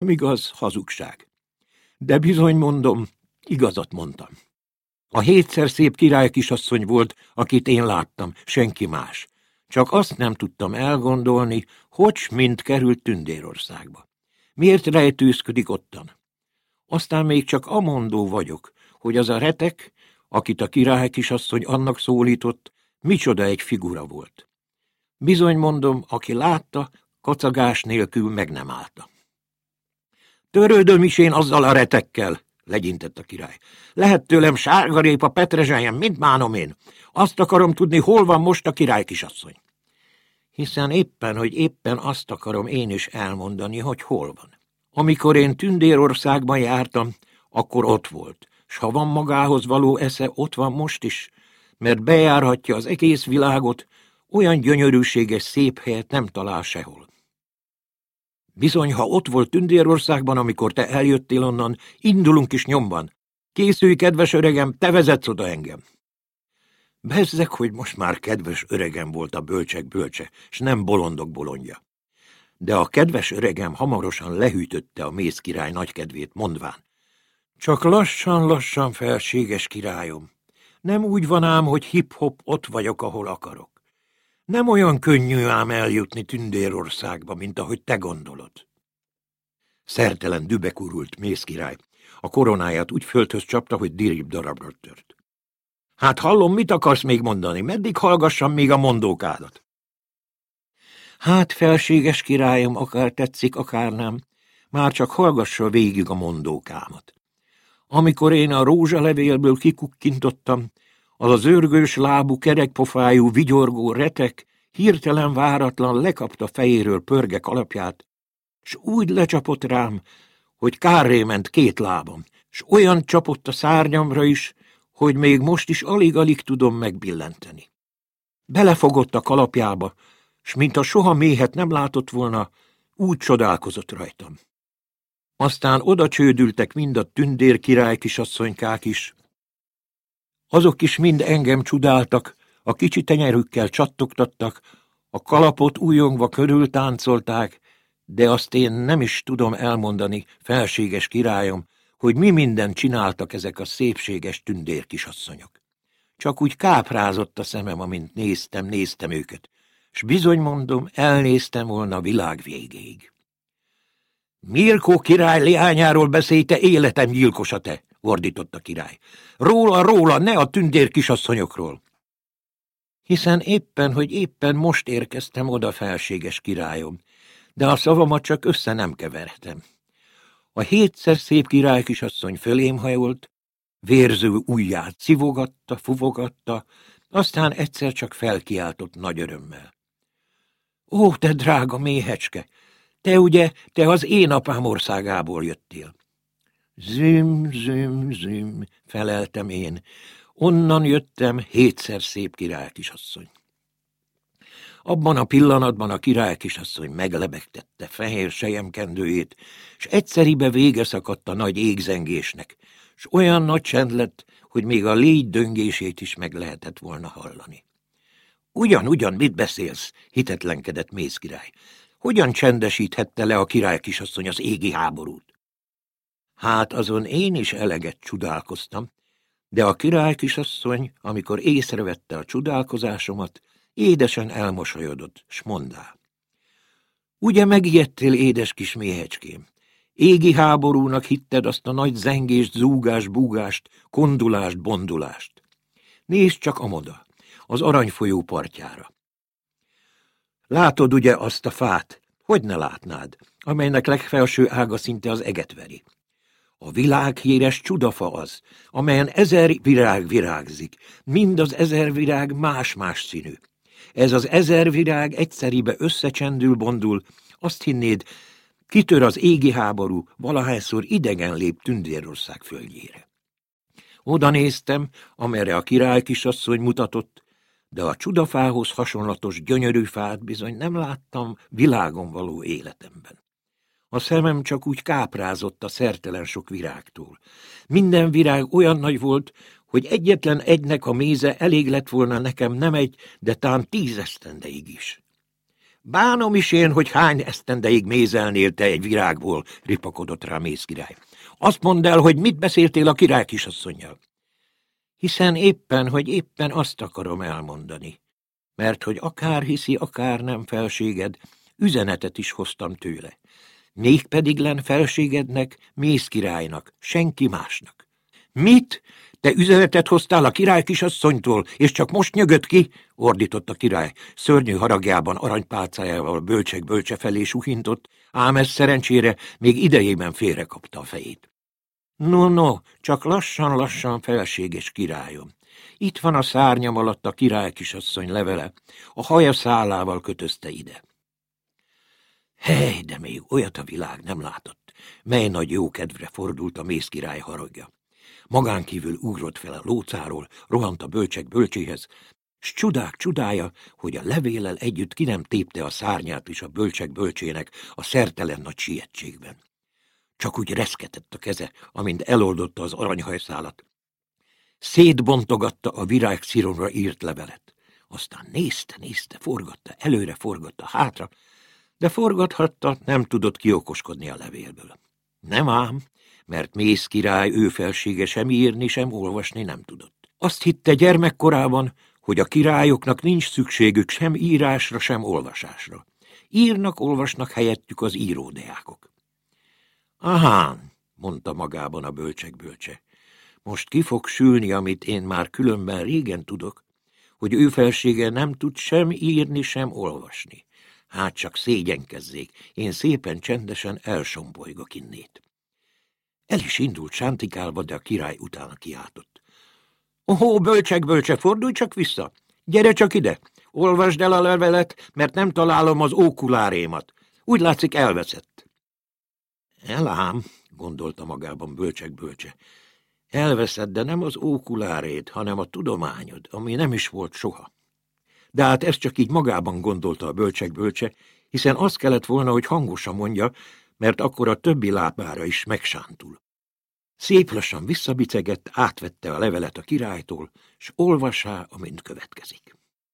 nem igaz, hazugság. De bizony mondom, igazat mondtam. A 7-szer szép királykisasszony volt, akit én láttam, senki más. Csak azt nem tudtam elgondolni, hogy mind került Tündérországba. Miért rejtőzködik ottan? Aztán még csak amondó vagyok, hogy az a retek, akit a királykisasszony annak szólított, micsoda egy figura volt. Bizony mondom, aki látta, kacagás nélkül meg nem állta. Törődöm is én azzal a retekkel, legyintett a király. Lehet tőlem sárgarépa petrezselyen, mint bánom én. Azt akarom tudni, hol van most a királykisasszony. Hiszen éppen azt akarom én is elmondani, hogy hol van. Amikor én Tündérországban jártam, akkor ott volt, s ha van magához való esze, ott van most is, mert bejárhatja az egész világot, olyan gyönyörűséges szép helyet nem talál sehol. Bizony, ha ott volt Tündérországban, amikor te eljöttél onnan, indulunk is nyomban. Készülj, kedves öregem, te vezetsz oda engem. Bezzeg, hogy most már kedves öregem volt a bölcsek bölcse, s nem bolondok bolondja. De a kedves öregem hamarosan lehűtötte a mész király nagykedvét, mondván. Csak lassan, felséges királyom. Nem úgy van ám, hogy hip-hop ott vagyok, ahol akarok. Nem olyan könnyű ám eljutni Tündérországba, mint ahogy te gondolod. Szertelen dühbe urult mész király. A koronáját úgy földhöz csapta, hogy dirib darabra tört. Hát hallom, mit akarsz még mondani? Meddig hallgassam még a mondókádat? Hát, felséges királyom, akár tetszik, akár nem, már csak hallgassa végig a mondókámat. Amikor én a rózsalevélből kikukkintottam, az őrgős lábú, kerekpofájú, vigyorgó retek hirtelen váratlan lekapta fejéről pörge kalapját, s úgy lecsapott rám, hogy kárré ment 2 lábam, s olyan csapott a szárnyamra is, hogy még most is alig-alig tudom megbillenteni. Belefogott a kalapjába, s mintha soha méhet nem látott volna, úgy csodálkozott rajtam. Aztán oda csődültek mind a Tündér király kisasszonykák is. Azok is mind engem csodáltak, a kicsi tenyerükkel csattogtattak, a kalapot újongva körül táncolták, de azt én nem is tudom elmondani, felséges királyom, hogy mi mindent csináltak ezek a szépséges Tündér kisasszonyok. Csak úgy káprázott a szemem, amint néztem őket, s bizony mondom, elnéztem volna a világ végéig. Mirkó király leányáról beszélj, te életem gyilkosa te, ordított a király. Róla, ne a Tündér kisasszonyokról. Hiszen éppen most érkeztem oda, felséges királyom, de a szavamat csak össze nem keverhetem. A 7-szer szép királykisasszony fölém hajolt, vérző ujját szivogatta, fuvogatta, aztán egyszer csak felkiáltott nagy örömmel. Ó, te drága méhecske, te az én apám országából jöttél. Züm, feleltem én, onnan jöttem, 7-szer szép királykisasszony. Abban a pillanatban a királykisasszony meglebegtette fehér selyemkendőjét, s egyszeribe vége szakadt a nagy égzengésnek, s olyan nagy csend lett, hogy még a légy döngését is meg lehetett volna hallani. Ugyan, mit beszélsz? Hitetlenkedett mész király. Hogyan csendesíthette le a királykisasszony az égi háborút? Hát azon én is eleget csodálkoztam, de a királykisasszony, amikor észrevette a csodálkozásomat, édesen elmosolyodott, s mondá. Ugye megijedtél, édes kis méhecském? Égi háborúnak hitted azt a nagy zengést, zúgást, búgást, kondulást, bondulást. Nézd csak amoda, az aranyfolyó partjára. Látod ugye azt a fát, hogy ne látnád, amelynek legfelső ága szinte az eget veri. A világhíres csudafa az, amelyen 1000 virág virágzik, mind az 1000 virág más-más színű. Ez az 1000 virág egyszeribe összecsendül, bondul, azt hinnéd, kitör az égi háború, valahányszor idegen lép Tündérország földjére. Oda néztem, amerre a királykisasszony mutatott, de a csudafához hasonlatos gyönyörű fát bizony nem láttam világon való életemben. A szemem csak úgy káprázott a szertelen sok virágtól. Minden virág olyan nagy volt, hogy egyetlen egynek a méze elég lett volna nekem nem 1, de tán 10 esztendeig is. Bánom is én, hogy hány esztendeig mézelnél te egy virágból, ripakodott rá Mézkirály. Azt mondd el, hogy mit beszéltél a király kisasszonnyal. Hiszen éppen azt akarom elmondani. Mert hogy akár hiszi, akár nem felséged, üzenetet is hoztam tőle. Mégpedig len felségednek, Mézkirálynak, senki másnak. Mit? Te üzenetet hoztál a király kisasszonytól, és csak most nyögött ki? Ordított a király, szörnyű haragjában aranypálcájával bölcsek felé suhintott, ám ez szerencsére még idejében félrekapta a fejét. No, csak lassan, felséges királyom. Itt van a szárnyam alatt a király kisasszony levele, a haja szálával kötözte ide. Hely, de még olyat a világ nem látott, mely nagy jókedvre fordult a Mézkirály haragja. Magán kívül ugrott fel a lócáról, rohant a bölcsek bölcséhez, s csodák csodája, hogy a levéllel együtt ki nem tépte a szárnyát is a bölcsek bölcsének a szertelen nagy sietségben. Csak úgy reszketett a keze, amint eloldotta az aranyhajszálat. Szétbontogatta a virág sziromra írt levelet. Aztán nézte, forgatta, előre forgatta, hátra, de forgathatta, nem tudott kiokoskodni a levélből. Nem ám, mert Mézkirály ő felsége sem írni, sem olvasni nem tudott. Azt hitte gyermekkorában, hogy a királyoknak nincs szükségük sem írásra, sem olvasásra. Írnak, olvasnak helyettük az íródeákok. Ahán, mondta magában a bölcsek bölcse, most ki fog sülni, amit én már különben régen tudok, hogy ő felsége nem tud sem írni, sem olvasni. Hát csak szégyenkezzék, én szépen csendesen elsombolygok innét. El is indult sántikálva, de a király utána kiáltott. Ohó, bölcsek bölcse, fordulj csak vissza! Gyere csak ide! Olvasd el a levelet, mert nem találom az ókulárémat. Úgy látszik, elveszett. Elám, gondolta magában bölcsek bölcse. Elveszed, de nem az ókulárét, hanem a tudományod, ami nem is volt soha. De hát ezt csak így magában gondolta a bölcsek bölcse, hiszen azt kellett volna, hogy hangosan mondja, mert akkor a többi lábára is megsántul. Szép lassan visszabicegett, átvette a levelet a királytól, s olvassá, amint következik.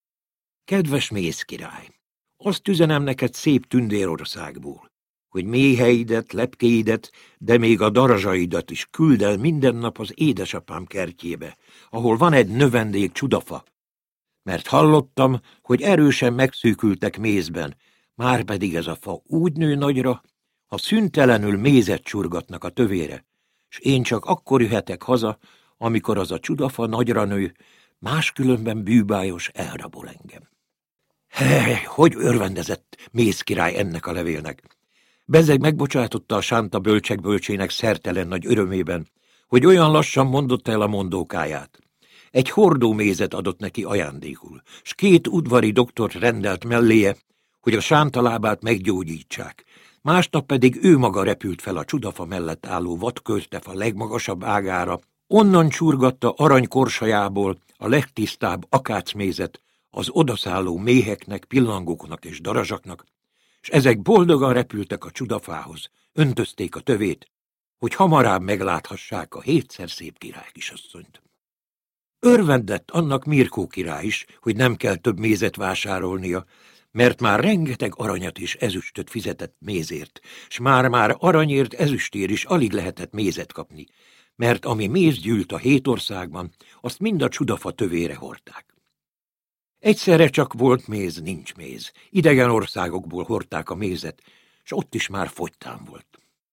Kedves Mézkirály, azt üzenem neked szép Tündérországból, hogy méheidet, lepkéidet, de még a darazsaidat is küld el minden nap az édesapám kertjébe, ahol van egy növendék csudafa, mert hallottam, hogy erősen megszűkültek mézben, márpedig ez a fa úgy nő nagyra, ha szüntelenül mézet csurgatnak a tövére, s én csak akkor jöhetek haza, amikor az a csudafa nagyra nő, máskülönben bűbájos elrabol engem. Hely, hogy örvendezett Mézkirály ennek a levélnek! Bezzeg megbocsátotta a sánta bölcsek bölcsének szertelen nagy örömében, hogy olyan lassan mondotta el a mondókáját. Egy hordó mézet adott neki ajándékul, s 2 udvari doktort rendelt melléje, hogy a sánta lábát meggyógyítsák. Másnap pedig ő maga repült fel a csudafa mellett álló vadkörtefa legmagasabb ágára, onnan csurgatta arany korsajából a legtisztább akácmézet az odaszálló méheknek, pillangóknak és darazsaknak, s ezek boldogan repültek a csudafához, öntözték a tövét, hogy hamarabb megláthassák a 7-szer szép király kisasszonyt. Örvendett annak Mirkó király is, hogy nem kell több mézet vásárolnia, mert már rengeteg aranyat és ezüstöt fizetett mézért, s már aranyért, ezüstért is alig lehetett mézet kapni, mert ami méz gyűlt a 7 országban, azt mind a csudafa tövére hordták. Egyszerre csak volt méz, nincs méz. Idegen országokból hordták a mézet, s ott is már fogytán volt.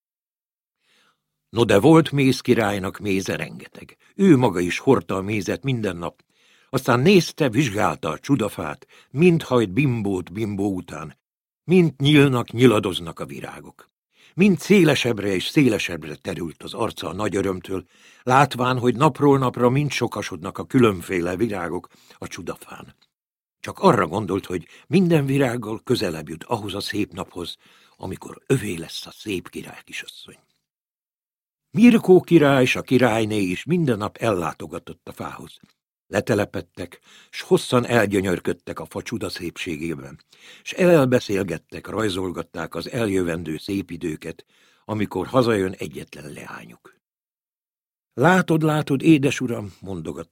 No de volt Mézkirálynak méze rengeteg. Ő maga is hordta a mézet minden nap, aztán nézte, vizsgálta a csudafát, mind hajt bimbót bimbó után, mind nyílnak, nyiladoznak a virágok. Mind szélesebbre és szélesebbre terült az arca a nagy örömtől, látván, hogy napról napra mind sokasodnak a különféle virágok a csudafán. Csak arra gondolt, hogy minden virággal közelebb jut ahhoz a szép naphoz, amikor övé lesz a szép király kisasszony. Mirkó király és a királyné is minden nap ellátogatott a fához. Letelepedtek, s hosszan elgyönyörködtek a fa csuda szépségében, s elbeszélgettek, rajzolgatták az eljövendő szép időket, amikor hazajön egyetlen leányuk. Látod, édes uram, mondogatta